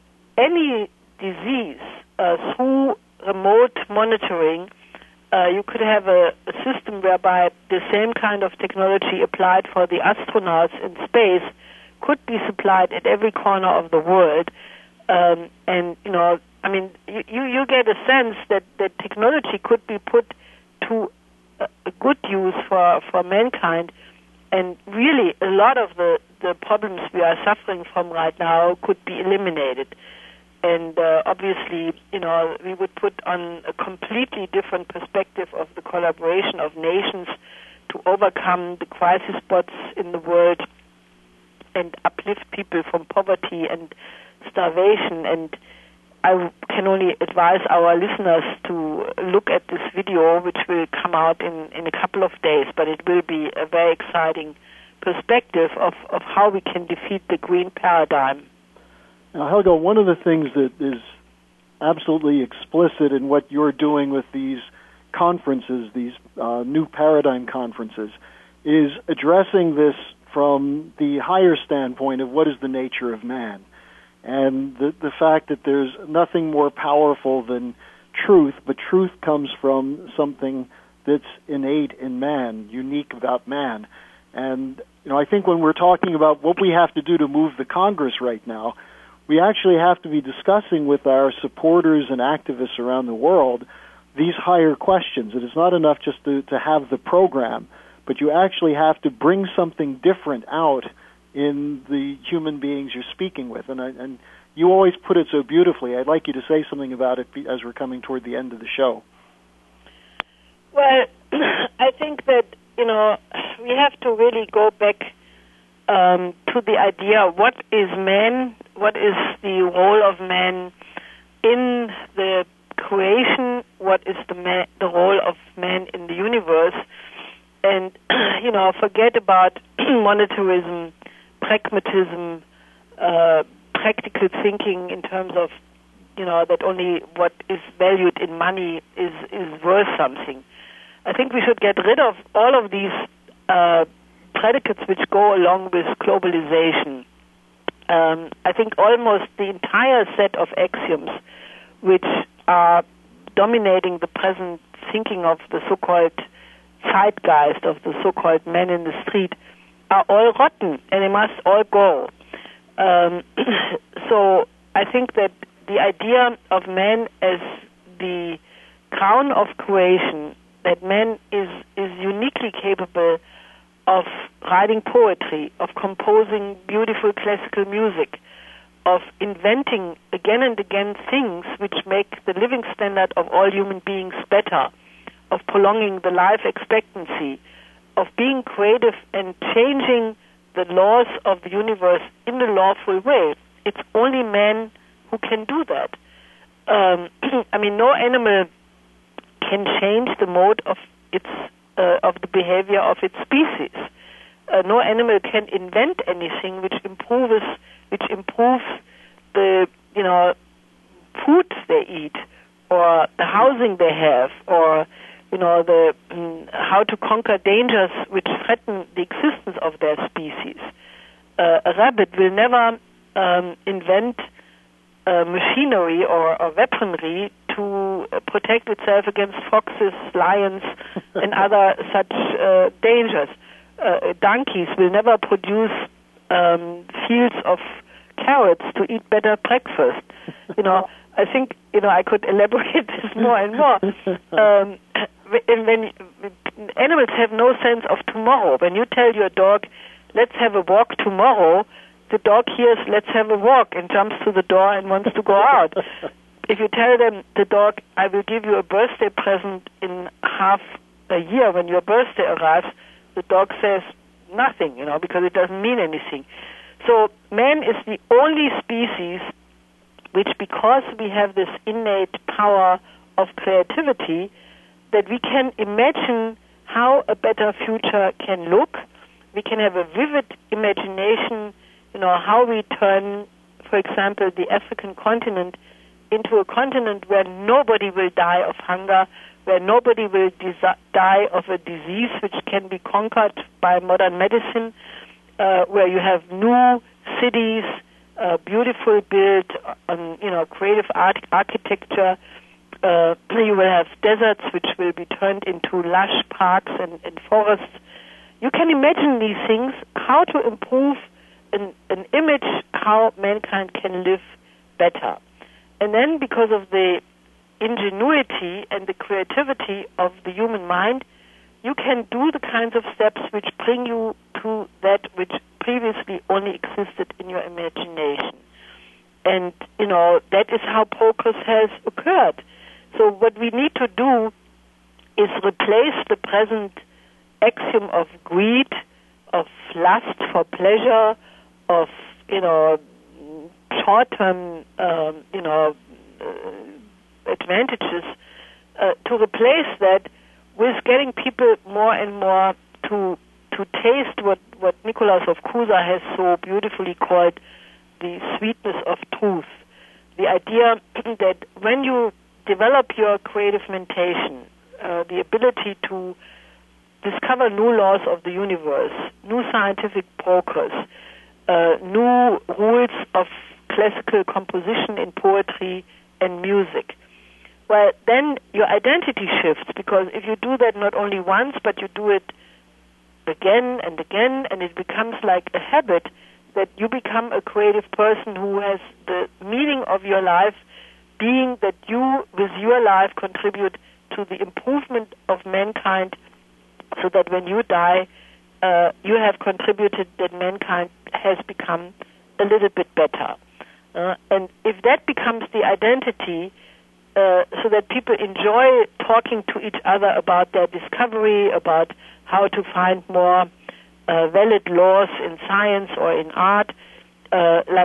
any disease uh, through remote monitoring. Uh, you could have a, a system whereby the same kind of technology applied for the astronauts in space could be supplied at every corner of the world. Um, and, you know, I mean, you, you get a sense that, that technology could be put to a, a good use for, for mankind. And really, a lot of the, the problems we are suffering from right now could be eliminated. And uh, obviously, you know, we would put on a completely different perspective of the collaboration of nations to overcome the crisis spots in the world and uplift people from poverty and starvation. And I can only advise our listeners to look at this video, which will come out in, in a couple of days, but it will be a very exciting perspective of, of how we can defeat the green paradigm. Now, Helga, one of the things that is absolutely explicit in what you're doing with these conferences, these uh, new paradigm conferences, is addressing this from the higher standpoint of what is the nature of man. And the, the fact that there's nothing more powerful than truth, but truth comes from something that's innate in man, unique about man. And, you know, I think when we're talking about what we have to do to move the Congress right now, we actually have to be discussing with our supporters and activists around the world these higher questions. It is not enough just to, to have the program, but you actually have to bring something different out in the human beings you're speaking with. And, I, and you always put it so beautifully. I'd like you to say something about it as we're coming toward the end of the show. Well, I think that, you know, we have to really go back um, to the idea, what is man, what is the role of man in the creation, what is the man, the role of man in the universe, and you know, forget about monetarism, pragmatism, uh, practical thinking in terms of, you know, that only what is valued in money is is worth something. I think we should get rid of all of these uh, predicates which go along with globalization. Um, I think almost the entire set of axioms which are dominating the present thinking of the so-called zeitgeist, of the so-called men in the street, are all rotten, and they must all go. Um, so I think that the idea of man as the crown of creation, that man is, is uniquely capable of writing poetry, of composing beautiful classical music, of inventing again and again things which make the living standard of all human beings better, of prolonging the life expectancy, of being creative and changing the laws of the universe in a lawful way. It's only man who can do that. Um, I mean, no animal can change the mode of its uh, of the behavior of its species. Uh, no animal can invent anything which improves which improves the you know food they eat, or the housing they have, or you know the um, how to conquer dangers which threaten the existence of their species. Uh, a rabbit will never um, invent uh, machinery or, or weaponry to uh, protect itself against foxes, lions, and other such uh, dangers. Uh, donkeys will never produce um, fields of carrots to eat better breakfast. You know, I think you know I could elaborate this more and more. Um, when, when animals have no sense of tomorrow. When you tell your dog, "Let's have a walk tomorrow," the dog hears "Let's have a walk" and jumps to the door and wants to go out. If you tell them, the dog, "I will give you a birthday present in half a year when your birthday arrives," the dog says nothing, you know, because it doesn't mean anything. So man is the only species which, because we have this innate power of creativity, that we can imagine how a better future can look. We can have a vivid imagination, you know, how we turn, for example, the African continent into a continent where nobody will die of hunger, where nobody will desi- die of a disease which can be conquered by modern medicine, uh, where you have new cities, uh, beautiful built on, you know, creative art, architecture. Uh, you will have deserts which will be turned into lush parks and, and forests. You can imagine these things, how to improve an, an image, how mankind can live better. And then, because of the ingenuity and the creativity of the human mind, you can do the kinds of steps which bring you to that which previously only existed in your imagination. And, you know, that is how progress has occurred. So what we need to do is replace the present axiom of greed, of lust for pleasure, of, you know, short-term, um, you know, uh, advantages, uh, to replace that with getting people more and more to to taste what, what Nikolaus of Cusa has so beautifully called the sweetness of truth. The idea that when you develop your creative mentation, uh, the ability to discover new laws of the universe, new scientific progress, uh, new rules of classical composition in poetry and music, well, then your identity shifts, because if you do that not only once, but you do it again and again, and it becomes like a habit, that you become a creative person who has the meaning of your life being that you, with your life, contribute to the improvement of mankind, so that when you die, uh, you have contributed that mankind has become a little bit better. Uh, and if that becomes the identity, uh, so that people enjoy talking to each other about their discovery, about how to find more uh, valid laws in science or in art, uh, like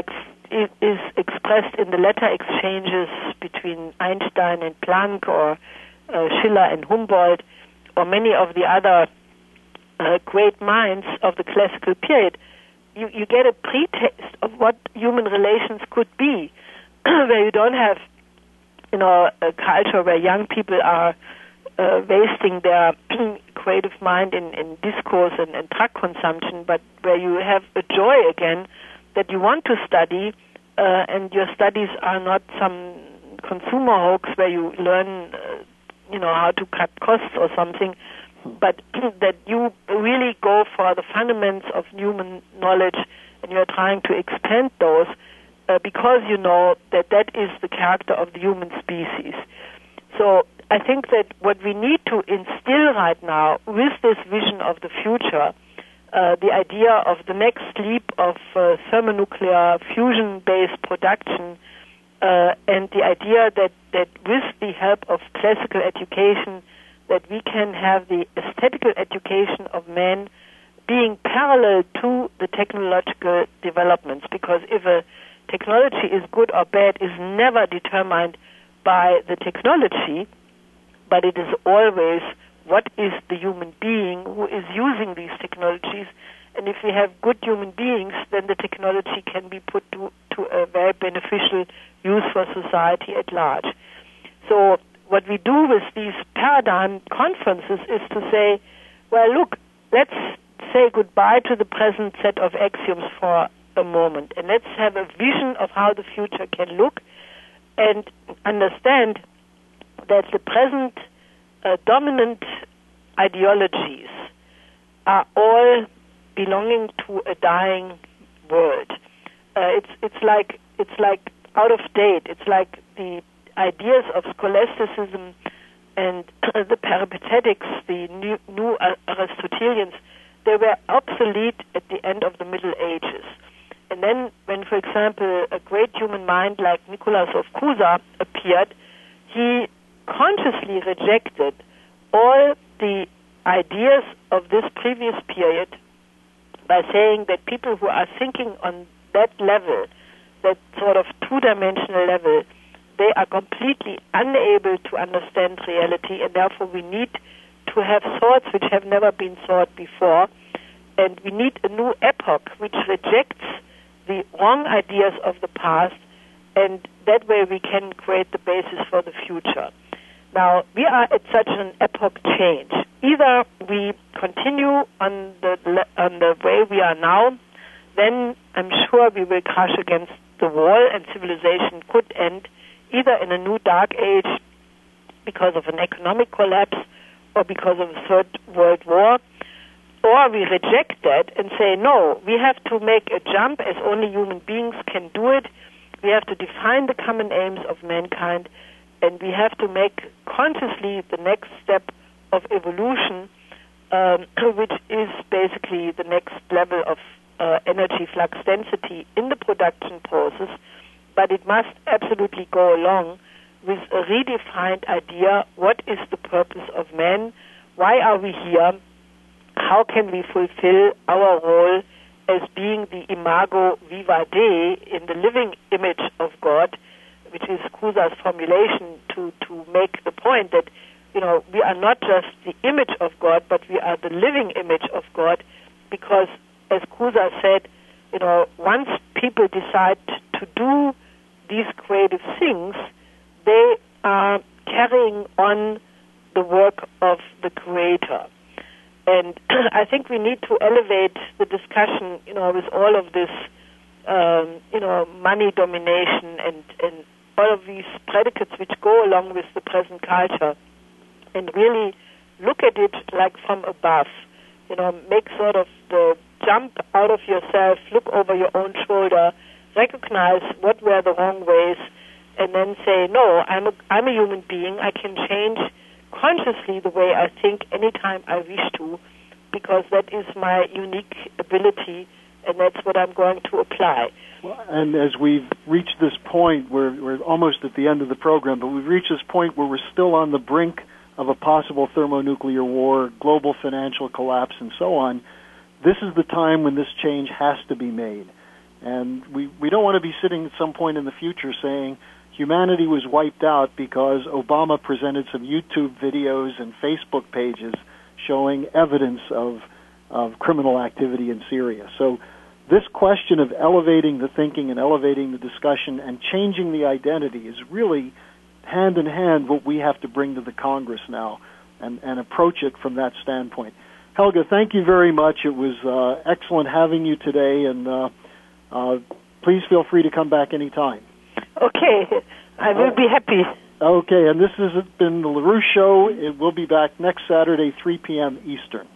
is, is expressed in the letter exchanges between Einstein and Planck, or uh, Schiller and Humboldt, or many of the other uh, great minds of the classical period, you, you get a pre-taste of what human relations could be, where you don't have, you know, a culture where young people are uh, wasting their creative mind in, in discourse and, and drug consumption, but where you have a joy again that you want to study, uh, and your studies are not some consumer hoax where you learn, uh, you know, how to cut costs or something, but that you really go for the fundamentals of human knowledge, and you're trying to expand those uh, because you know that that is the character of the human species. So I think that what we need to instill right now with this vision of the future, uh, the idea of the next leap of uh, thermonuclear fusion-based production, uh, and the idea that, that with the help of classical education, that we can have the aesthetical education of man being parallel to the technological developments. Because if a technology is good or bad is never determined by the technology, but it is always what is the human being who is using these technologies. And if we have good human beings, then the technology can be put to, to a very beneficial use for society at large. So what we do with these paradigm conferences is to say, well, look, let's say goodbye to the present set of axioms for a moment, and let's have a vision of how the future can look, and understand that the present uh, dominant ideologies are all belonging to a dying world. Uh, it's it's like it's like out of date. It's like the ideas of scholasticism and the peripatetics, the new, new Aristotelians, they were obsolete at the end of the Middle Ages. And then when, for example, a great human mind like Nicholas of Cusa appeared, he consciously rejected all the ideas of this previous period by saying that people who are thinking on that level, that sort of two-dimensional level, they are completely unable to understand reality, and therefore we need to have thoughts which have never been thought before, and we need a new epoch which rejects the wrong ideas of the past, and that way we can create the basis for the future. Now, we are at such an epoch change. Either we continue on the on the way we are now, then I'm sure we will crash against the wall and civilization could end either in a new dark age because of an economic collapse or because of a third world war, or we reject that and say, no, we have to make a jump as only human beings can do it. We have to define the common aims of mankind, and we have to make consciously the next step of evolution, um, which is basically the next level of uh, energy flux density in the production process, but it must absolutely go along with a redefined idea, what is the purpose of man, why are we here, how can we fulfill our role as being the imago viva Dei, in the living image of God, which is Cusa's formulation to, to make the point that, you know, we are not just the image of God, but we are the living image of God, because, as Cusa said, you know, once people decide to do these creative things, they are carrying on the work of the Creator. And I think we need to elevate the discussion, you know, with all of this, um, you know, money domination and, and all of these predicates which go along with the present culture, and really look at it like from above, you know, make sort of the jump out of yourself, look over your own shoulder, recognize what were the wrong ways, and then say, no, I'm a, I'm a human being, I can change consciously the way I think anytime I wish to, because that is my unique ability, and that's what I'm going to apply. Well, and as we've reached this point, we're, we're almost at the end of the program, but we've reached this point where we're still on the brink of a possible thermonuclear war, global financial collapse, and so on. This is the time when this change has to be made. And we, we don't want to be sitting at some point in the future saying humanity was wiped out because Obama presented some YouTube videos and Facebook pages showing evidence of, of criminal activity in Syria. So this question of elevating the thinking and elevating the discussion and changing the identity is really hand in hand what we have to bring to the Congress now and, and approach it from that standpoint. Helga, thank you very much. It was uh, excellent having you today, and uh, uh, please feel free to come back anytime. Okay, I will be happy. Okay, and this has been the LaRouche Show. It will be back next Saturday, three p.m. Eastern.